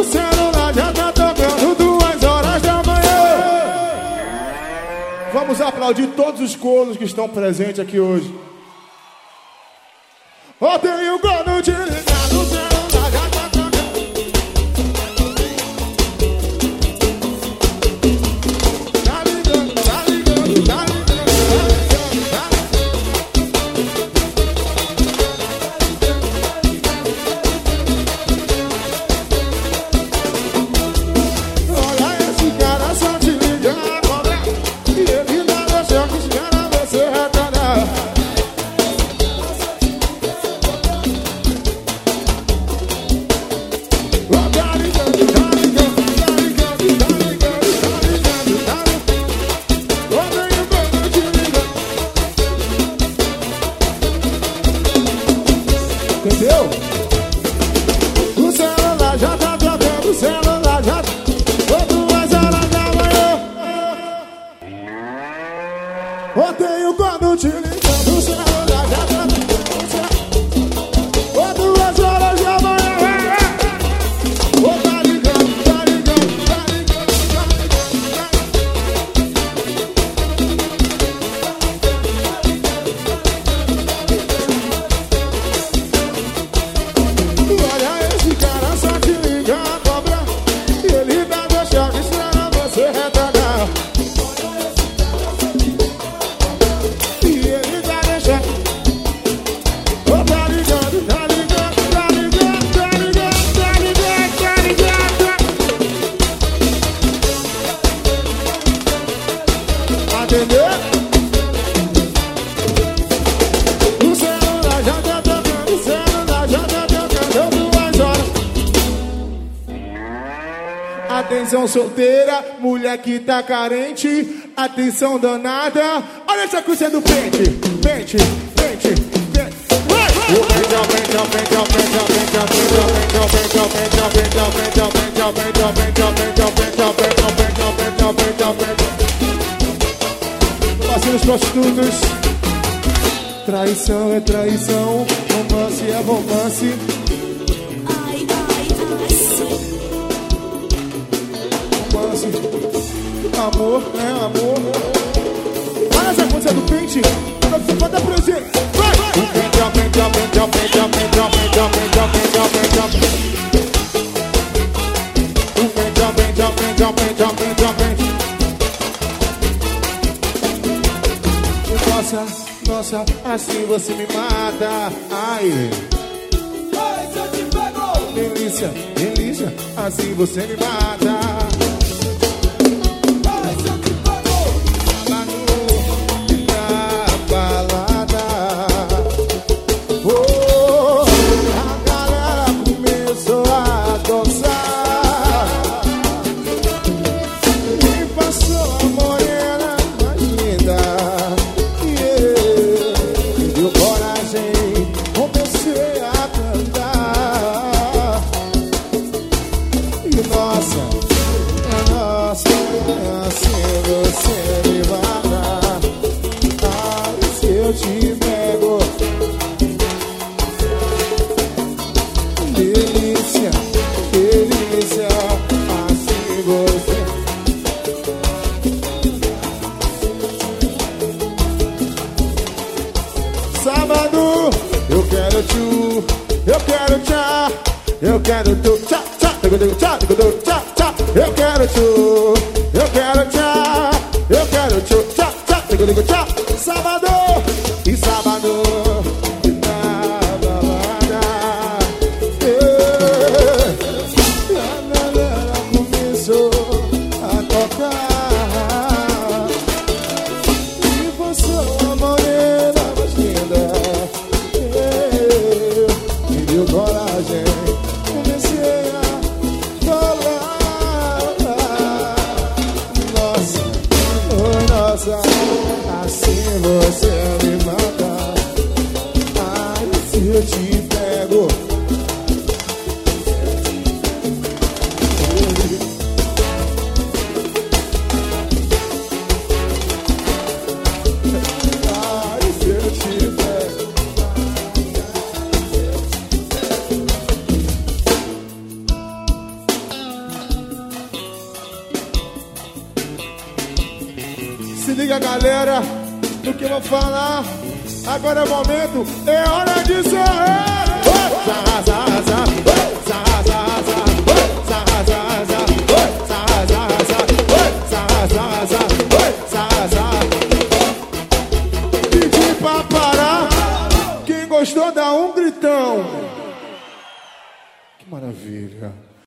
O celular já tá tocando 2 horas da manhã. Vamos aplaudir todos os cornos que estão presentes aqui hoje. Odeio quando te ligar no celular já tá tocando. Tá ligando, tá ligando, tá ligando. Entendeu? O celular já tá tocando, o celular já tá 2 horas da manhã. Odeio quando te ligando, o celular já tá tocando 2 horas da manhã. Tá ligando, tá ligando, tá ligando, tá olha esse cara só te liga a cobra. E ele vai deixar de esperar você retornar. E ele vai deixar. Oh, tá ligando, tá ligando, tá ligando, tá ligando, tá ligando, tá ligado. Atendeu? O celular já tá tocando, o celular já tá tocando 2 horas. Atenção solteira, mulher que tá carente. Atenção danada. Olha essa coisa do pente, pente, pente, pente. O pente, o pente, o pente, o pente, o pente, o pente, o pente, o pente, o pente, o pente, o pente, o pente, o pente, o pente, o pente, o pente, o pente, o pente, o pente, o pente. Parceiros prostitutos. Traição é traição, romance é romance. Romance, amor é amor. Olha essa coisa do pente. Você pode dar presente. Vai, vai. O pente, o pente, o pente, o pente, o pente, o pente, o pente, o pente, o pente, o pente. O pente, o pente, o pente, o pente, o pente, o pente. Nossa, nossa, assim você me mata. Ai, Se eu te pego, delícia, delícia, assim você me mata. se eu te pego, Na balada, oh, a galera começou a dançar e passou a morena mais linda. Me deu coragem, comecei a cantar. E nossa, assim você me mata. Ai, se eu te pego, delícia, delícia, assim você. Sábado, eu quero tchu, eu quero tchá, eu quero tu, tchá, tchá, tchá, tchá, tchá, eu quero tchu, eu quero tchá, eu quero tchu, tchá, tchá, tchá. Sábado, e sábado, na balada, a galera começou a tocar e passou a morena mais linda. Me deu coragem, comecei a falar. Nossa, oh nossa, assim você me mata. Ai, se eu te pego. Ai, se eu te pego. Se liga, galera, no que eu vou falar. Agora é o momento, é hora de sorrir.